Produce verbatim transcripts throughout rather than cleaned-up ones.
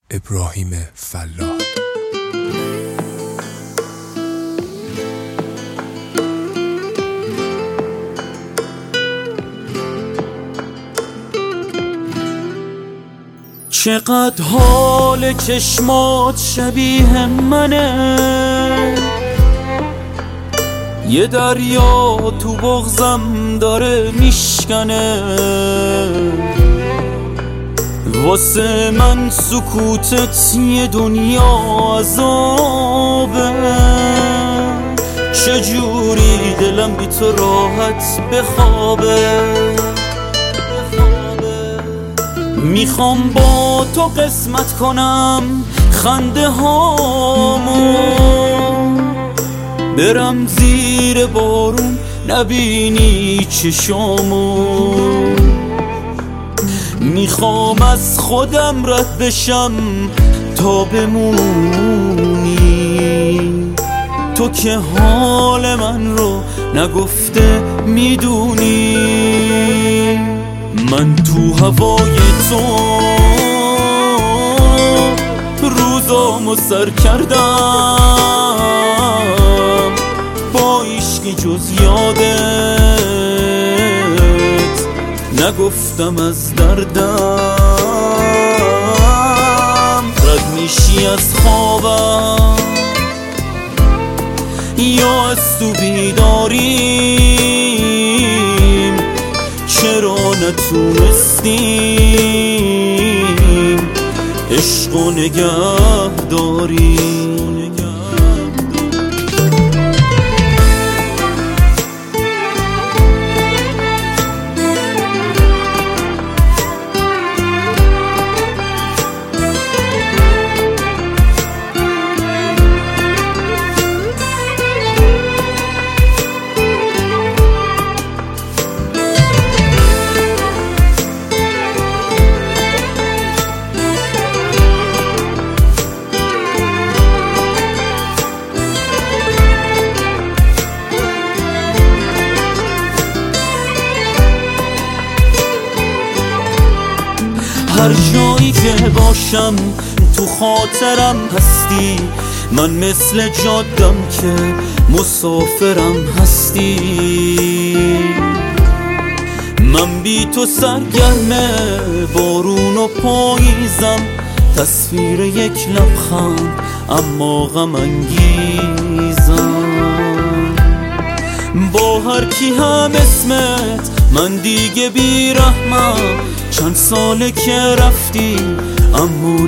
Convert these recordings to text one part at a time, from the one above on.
ابراهیم فلاح. چقدر حال چشمات شبیه منه، یه دریا تو بغضم داره میشکنه، واسه من سکوتت یه دنیا عذابه، چجوری دلم بی تو راحت بخوابه. میخوام با تو قسمت کنم خنده هامو، برم زیر بارون نبینی چشامو، میخوام از خودم رد بشم تا بمونی، تو که حال من رو نگفته میدونی. من تو هوای تو روزامو سر کردم، با عشقی جز یادت نگفتم از دردم. رد میشی از خوابم یا از تو بیداریم، چرا نتونستیم عشقو نگه داریم. هر جایی که باشم تو خاطرم هستی، من مثل جادم که مسافرم هستی. من بی تو سرگرم بارون و پاییزم، تصویر یک لبخند اما غم انگیزم. با هر کی هم اسمت من دیگه بیرحمم، چند ساله که رفتی اما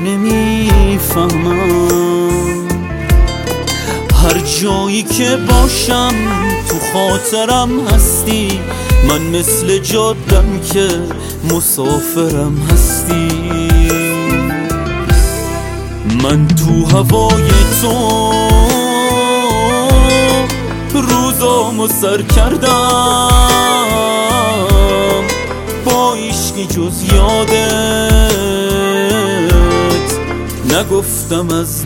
نمیفهمم. هر جایی که باشم تو خاطرم هستی، من مثل جادم که مسافرم هستی. من تو هوای تو روزامو سر کردم، با عشقی جز یادت نگفتم از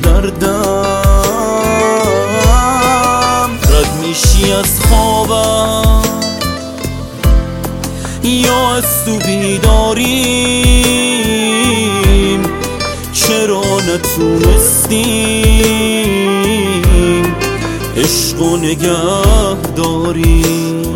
دردم. رد میشی از خوابم یا از تو بیداریم، چرا نتونستیم عشقو نگه داریم.